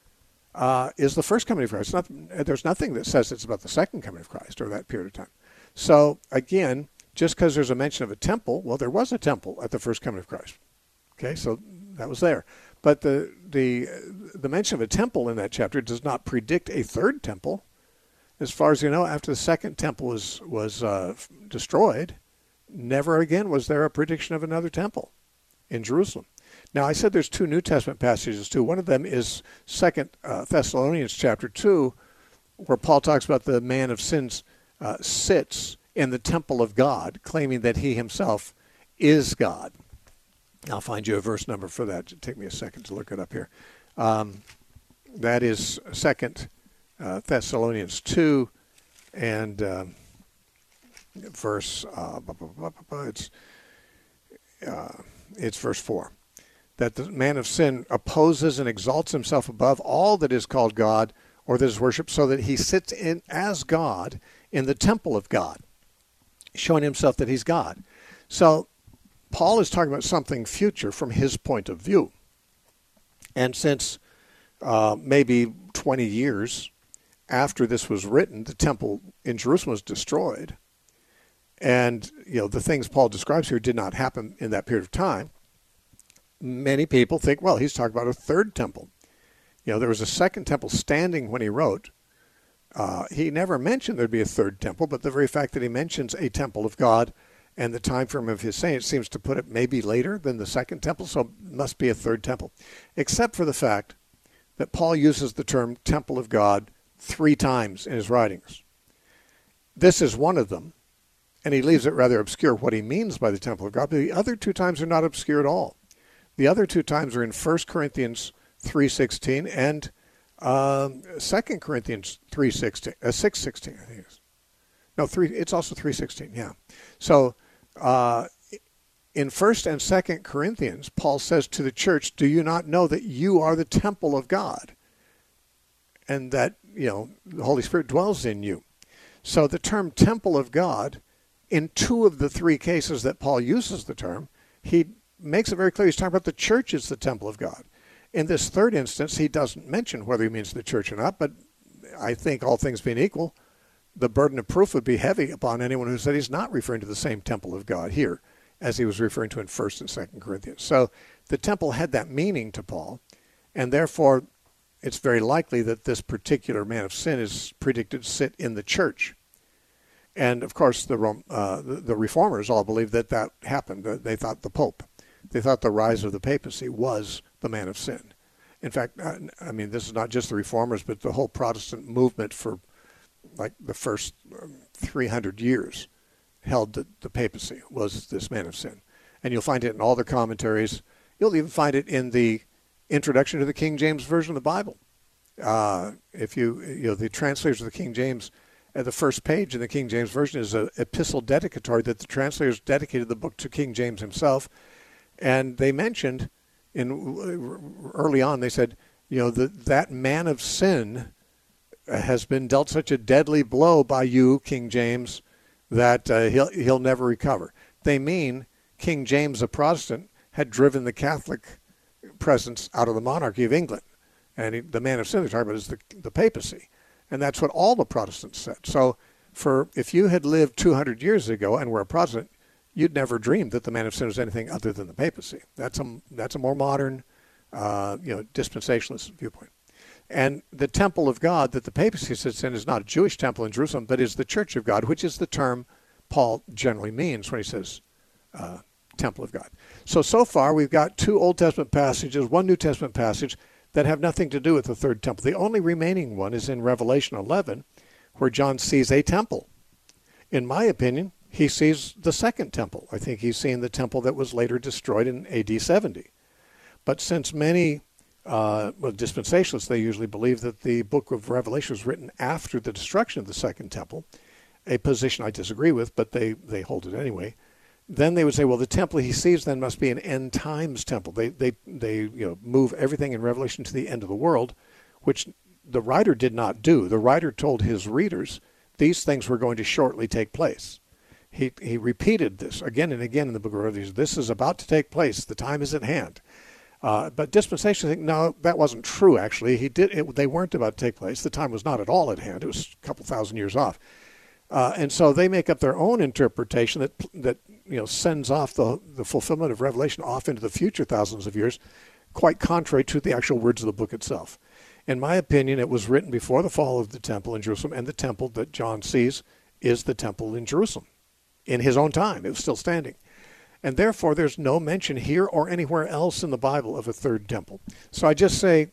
Speaker 1: is the first coming of Christ. There's nothing that says it's about the second coming of Christ or that period of time. So, again, just because there's a mention of a temple, well, there was a temple at the first coming of Christ. Okay, so that was there. But the mention of a temple in that chapter does not predict a third temple. As far as you know, after the second temple was destroyed, never again was there a prediction of another temple in Jerusalem. Now, I said there's 2 New Testament passages, too. One of them is 2 Thessalonians chapter 2, where Paul talks about the man of sins sits in the temple of God, claiming that he himself is God. I'll find you a verse number for that. It'll take me a second to look it up here. That is 2 Thessalonians 2 and verse, it's verse 4. That the man of sin opposes and exalts himself above all that is called God or that is worshipped, so that he sits in as God in the temple of God, showing himself that he's God. So Paul is talking about something future from his point of view. And since maybe 20 years after this was written, the temple in Jerusalem was destroyed. And, the things Paul describes here did not happen in that period of time. Many people think, well, he's talking about a third temple. There was a second temple standing when he wrote. He never mentioned there'd be a third temple, but the very fact that he mentions a temple of God and the time frame of his saying it seems to put it maybe later than the second temple, so it must be a third temple. Except for the fact that Paul uses the term temple of God 3 times in his writings. This is one of them, and he leaves it rather obscure what he means by the temple of God, but the other 2 times are not obscure at all. The other 2 times are in 1 Corinthians 3:16 and 2 Corinthians 3:16, 6:16, I think it is. No, it's also 3:16, yeah. So in 1 and 2 Corinthians, Paul says to the church, do you not know that you are the temple of God and that, the Holy Spirit dwells in you? So the term temple of God, in 2 of the 3 cases that Paul uses the term, he makes it very clear he's talking about the church is the temple of God. In this third instance, he doesn't mention whether he means the church or not, but I think all things being equal, the burden of proof would be heavy upon anyone who said he's not referring to the same temple of God here as he was referring to in 1 and 2 Corinthians. So the temple had that meaning to Paul, and therefore it's very likely that this particular man of sin is predicted to sit in the church. And, of course, the reformers all believed that happened. They thought they thought the rise of the papacy was the man of sin. In fact, this is not just the reformers, but the whole Protestant movement for like the first 300 years held that the papacy was this man of sin. And you'll find it in all the commentaries. You'll even find it in the introduction to the King James Version of the Bible. The translators of the King James, at the first page in the King James Version is an epistle dedicatory that the translators dedicated the book to King James himself. And they mentioned early on, they said, that man of sin has been dealt such a deadly blow by you, King James, that he'll never recover. They mean King James, a Protestant, had driven the Catholic presence out of the monarchy of England. And the man of sin they're talking about is the papacy. And that's what all the Protestants said. So if you had lived 200 years ago and were a Protestant, you'd never dreamed that the man of sin was anything other than the papacy. That's a more modern, dispensationalist viewpoint. And the temple of God that the papacy sits in is not a Jewish temple in Jerusalem, but is the church of God, which is the term Paul generally means when he says temple of God. So far we've got 2 Old Testament passages, 1 New Testament passage that have nothing to do with the third temple. The only remaining one is in Revelation 11, where John sees a temple. In my opinion, he sees the second temple. I think he's seeing the temple that was later destroyed in AD 70. But since many dispensationalists, they usually believe that the book of Revelation was written after the destruction of the second temple, a position I disagree with, but they hold it anyway. Then they would say, well, the temple he sees then must be an end times temple. They move everything in Revelation to the end of the world, which the writer did not do. The writer told his readers these things were going to shortly take place. He repeated this again and again in the book of Revelation. This is about to take place. The time is at hand. But dispensationalists think, no, that wasn't true, actually. They weren't about to take place. The time was not at all at hand. It was a couple thousand years off. And so they make up their own interpretation that sends off the fulfillment of Revelation off into the future thousands of years, quite contrary to the actual words of the book itself. In my opinion, it was written before the fall of the temple in Jerusalem, and the temple that John sees is the temple in Jerusalem. In his own time, it was still standing. And therefore, there's no mention here or anywhere else in the Bible of a third temple. So I just say,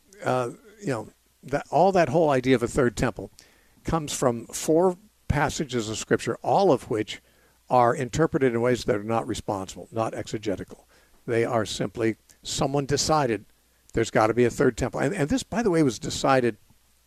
Speaker 1: that all that whole idea of a third temple comes from 4 passages of Scripture, all of which are interpreted in ways that are not responsible, not exegetical. They are simply someone decided there's got to be a third temple. And this, by the way, was decided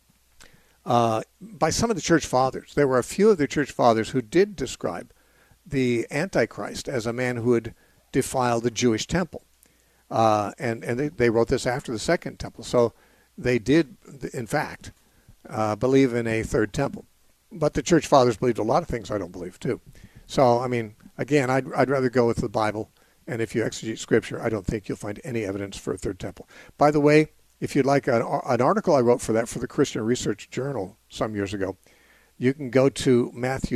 Speaker 1: by some of the church fathers. There were a few of the church fathers who did describe the Antichrist as a man who would defile the Jewish temple. And they wrote this after the second temple. So they did, in fact, believe in a third temple. But the church fathers believed a lot of things I don't believe, too. So, again, I'd rather go with the Bible. And if you exegete Scripture, I don't think you'll find any evidence for a third temple. By the way, if you'd like an article I wrote for that for the Christian Research Journal some years ago, you can go to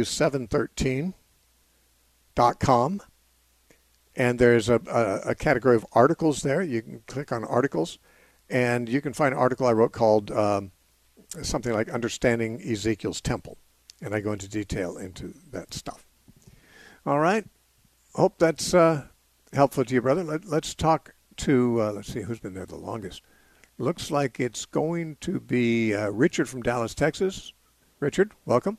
Speaker 1: Matthew713.com, and there's a category of articles there. You can click on articles, and you can find an article I wrote called something like Understanding Ezekiel's Temple, and I go into detail into that stuff. All right. Hope that's helpful to you, brother. Let's talk to, let's see, who's been there the longest. Looks like it's going to be Richard from Dallas, Texas. Richard, welcome.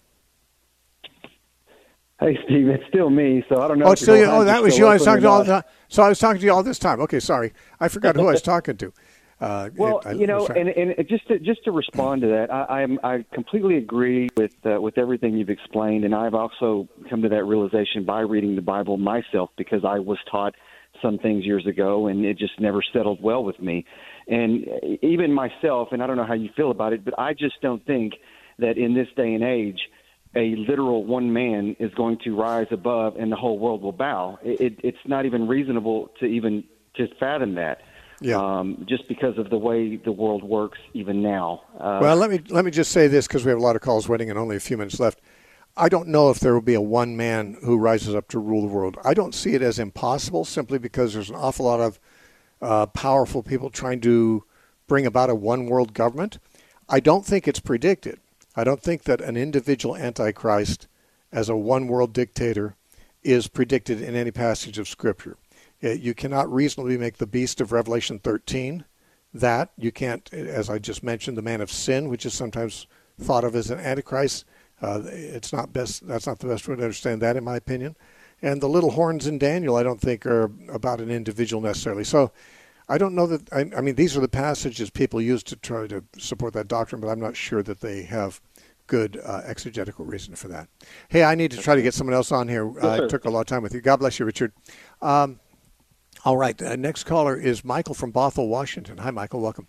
Speaker 7: Hey, Steve, it's still me, so I don't know.
Speaker 1: Oh, it's still you. Oh, that was you. I was talking to all the time. So I was talking to you all this time. Okay, sorry. I forgot who I was talking to.
Speaker 7: And just to respond to that, I completely agree with everything you've explained, and I've also come to that realization by reading the Bible myself, because I was taught some things years ago, and it just never settled well with me. And even myself, and I don't know how you feel about it, but I just don't think that in this day and age, a literal one man is going to rise above and the whole world will bow. It's not even reasonable to even just fathom that. Yeah. Just because of the way the world works even now.
Speaker 1: Well, let me just say this, because we have a lot of calls waiting and only a few minutes left. I don't know if there will be a one man who rises up to rule the world. I don't see it as impossible, simply because there's an awful lot of powerful people trying to bring about a one world government. I don't think it's predicted. I don't think that an individual antichrist as a one world dictator is predicted in any passage of Scripture. You cannot reasonably make the beast of Revelation 13 that. You can't, as I just mentioned, the man of sin, which is sometimes thought of as an antichrist. That's not the best way to understand that, in my opinion. And the little horns in Daniel, I don't think, are about an individual necessarily. So I don't know that, I mean, these are the passages people use to try to support that doctrine, but I'm not sure that they have good exegetical reason for that. Hey, I need to try to get someone else on here. I took a lot of time with you. God bless you, Richard. All right, next caller is Michael from Bothell, Washington. Hi, Michael. Welcome.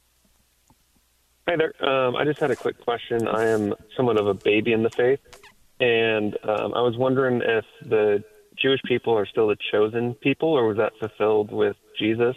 Speaker 8: Hi there. I just had a quick question. I am somewhat of a baby in the faith, and I was wondering if the Jewish people are still the chosen people, or was that fulfilled with Jesus?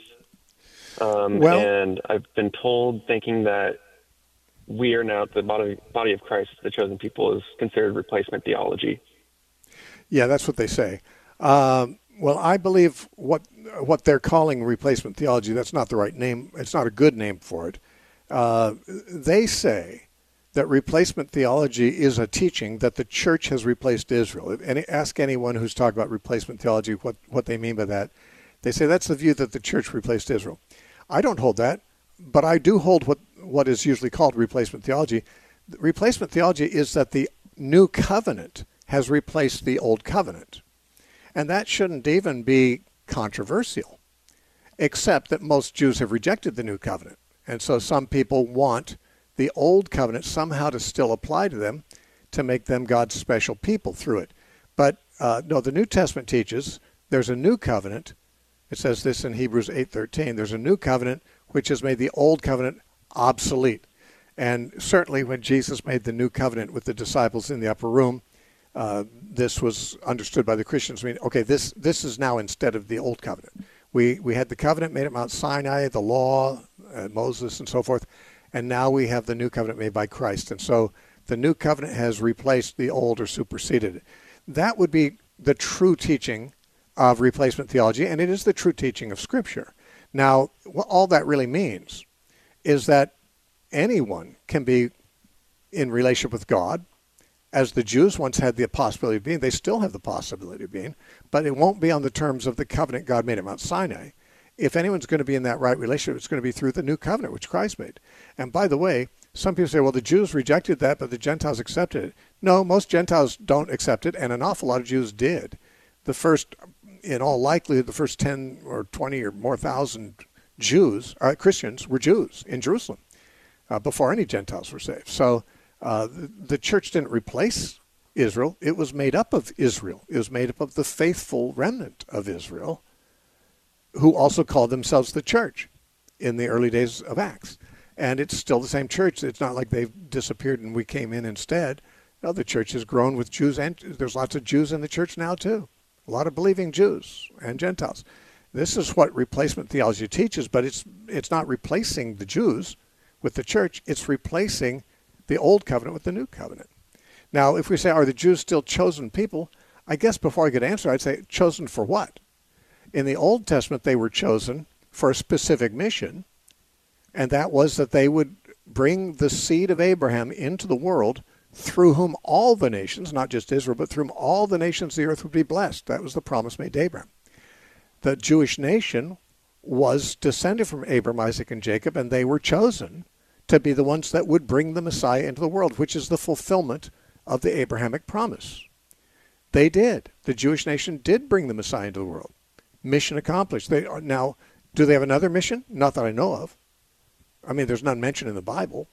Speaker 8: And I've been told, thinking that we are now the body of Christ, the chosen people, is considered replacement theology.
Speaker 1: Yeah, that's what they say. Well, I believe what they're calling replacement theology, that's not the right name. It's not a good name for it. They say that replacement theology is a teaching that the church has replaced Israel. And ask anyone who's talked about replacement theology what they mean by that. They say that's the view that the church replaced Israel. I don't hold that, but I do hold what is usually called replacement theology. Replacement theology is that the new covenant has replaced the old covenant. And that shouldn't even be controversial, except that most Jews have rejected the new covenant. And so some people want the old covenant somehow to still apply to them, to make them God's special people through it. But no, the New Testament teaches there's a new covenant. It says this in Hebrews 8:13. There's a new covenant which has made the old covenant obsolete. And certainly when Jesus made the new covenant with the disciples in the upper room, this was understood by the Christians. I mean, okay, this is now instead of the old covenant. We had the covenant made at Mount Sinai, the law, Moses, and so forth, and now we have the new covenant made by Christ. And so the new covenant has replaced the old or superseded it. That would be the true teaching of replacement theology, and it is the true teaching of Scripture. Now, all that really means is that anyone can be in relationship with God, as the Jews once had the possibility of being. They still have the possibility of being, but it won't be on the terms of the covenant God made at Mount Sinai. If anyone's going to be in that right relationship, it's going to be through the new covenant, which Christ made. And by the way, some people say, well, the Jews rejected that, but the Gentiles accepted it. No, most Gentiles don't accept it, and an awful lot of Jews did. In all likelihood, the first 10 or 20 or more thousand Christians were Jews in Jerusalem before any Gentiles were saved. So the church didn't replace Israel. It was made up of Israel. It was made up of the faithful remnant of Israel, who also called themselves the church in the early days of Acts. And it's still the same church. It's not like they've disappeared and we came in instead. No, the church has grown with Jews, and there's lots of Jews in the church now too. A lot of believing Jews and Gentiles. This is what replacement theology teaches, but it's not replacing the Jews with the church. It's replacing the old covenant with the new covenant. Now, if we say, are the Jews still chosen people? I guess before I could answer, I'd say, chosen for what? In the Old Testament, they were chosen for a specific mission, and that was that they would bring the seed of Abraham into the world, through whom all the nations, not just Israel, but through whom all the nations of the earth would be blessed. That was the promise made to Abraham. The Jewish nation was descended from Abraham, Isaac, and Jacob, and they were chosen to be the ones that would bring the Messiah into the world, which is the fulfillment of the Abrahamic promise. They did. The Jewish nation did bring the Messiah into the world. Mission accomplished. Now, do they have another mission? Not that I know of. I mean, there's none mentioned in the Bible.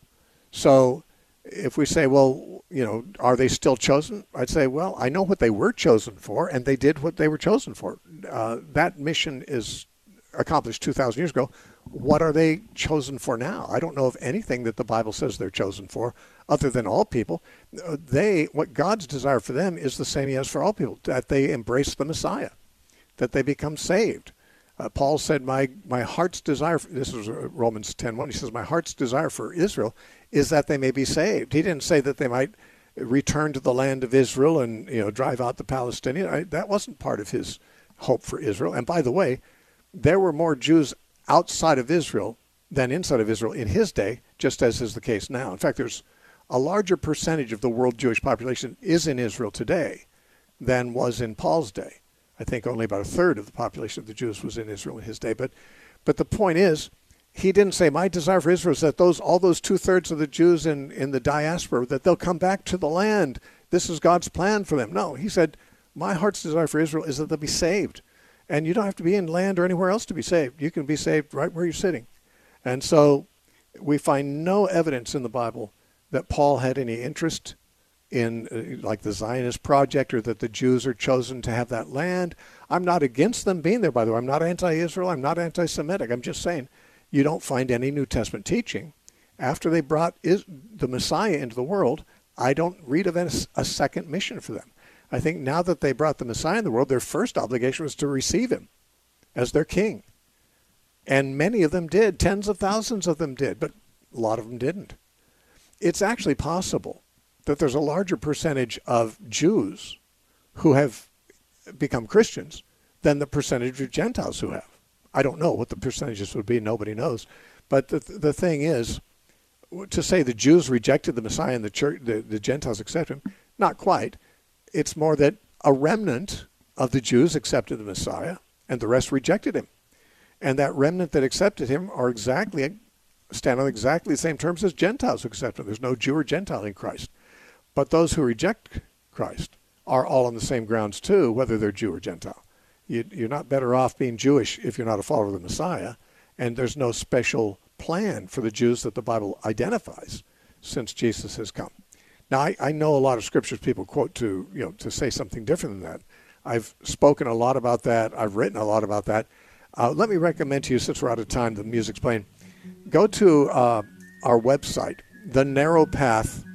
Speaker 1: So if we say, well, are they still chosen? I'd say, well, I know what they were chosen for, and they did what they were chosen for. That mission is accomplished 2,000 years ago. What are they chosen for now? I don't know of anything that the Bible says they're chosen for, other than all people. What God's desire for them is the same He has for all people, that they embrace the Messiah, that they become saved. Paul said, my heart's desire, this is Romans 10:1, he says, my heart's desire for Israel is that they may be saved. He didn't say that they might return to the land of Israel and drive out the Palestinians. That wasn't part of his hope for Israel. And by the way, there were more Jews outside of Israel than inside of Israel in his day, just as is the case now. In fact, there's a larger percentage of the world Jewish population is in Israel today than was in Paul's day. I think only about a third of the population of the Jews was in Israel in his day. But the point is, he didn't say, my desire for Israel is that all those 2/3 of the Jews in the diaspora, that they'll come back to the land. This is God's plan for them. No, he said, my heart's desire for Israel is that they'll be saved. And you don't have to be in land or anywhere else to be saved. You can be saved right where you're sitting. And so we find no evidence in the Bible that Paul had any interest in like the Zionist project, or that the Jews are chosen to have that land. I'm not against them being there, by the way. I'm not anti-Israel. I'm not anti-Semitic. I'm just saying you don't find any New Testament teaching. After they brought the Messiah into the world, I don't read of a second mission for them. I think now that they brought the Messiah in the world, their first obligation was to receive him as their king. And many of them did. Tens of thousands of them did, but a lot of them didn't. It's actually possible that there's a larger percentage of Jews who have become Christians than the percentage of Gentiles who have. I don't know what the percentages would be. Nobody knows. But the thing is, to say the Jews rejected the Messiah and the church, the Gentiles accepted him, not quite. It's more that a remnant of the Jews accepted the Messiah and the rest rejected him. And that remnant that accepted him stand on exactly the same terms as Gentiles who accept him. There's no Jew or Gentile in Christ. But those who reject Christ are all on the same grounds too, whether they're Jew or Gentile. You're not better off being Jewish if you're not a follower of the Messiah, and there's no special plan for the Jews that the Bible identifies since Jesus has come. Now, I know a lot of scriptures people quote to say something different than that. I've spoken a lot about that. I've written a lot about that. Let me recommend to you, since we're out of time, the music's playing, go to our website, thenarrowpath.com.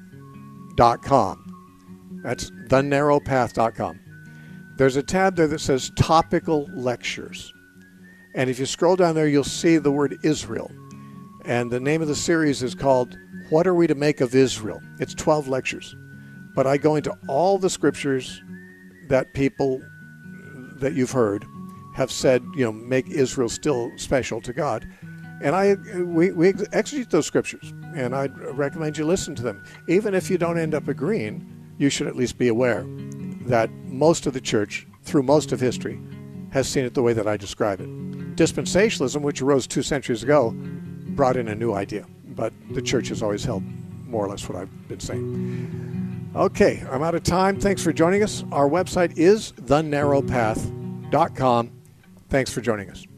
Speaker 1: That's thenarrowpath.com. There's a tab there that says Topical Lectures. And if you scroll down there, you'll see the word Israel. And the name of the series is called What Are We to Make of Israel? It's 12 lectures. But I go into all the scriptures that people that you've heard have said, make Israel still special to God. And we exegete those scriptures, and I'd recommend you listen to them. Even if you don't end up agreeing, you should at least be aware that most of the church, through most of history, has seen it the way that I describe it. Dispensationalism, which arose 2 centuries ago, brought in a new idea, but the church has always held more or less what I've been saying. Okay, I'm out of time. Thanks for joining us. Our website is thenarrowpath.com. Thanks for joining us.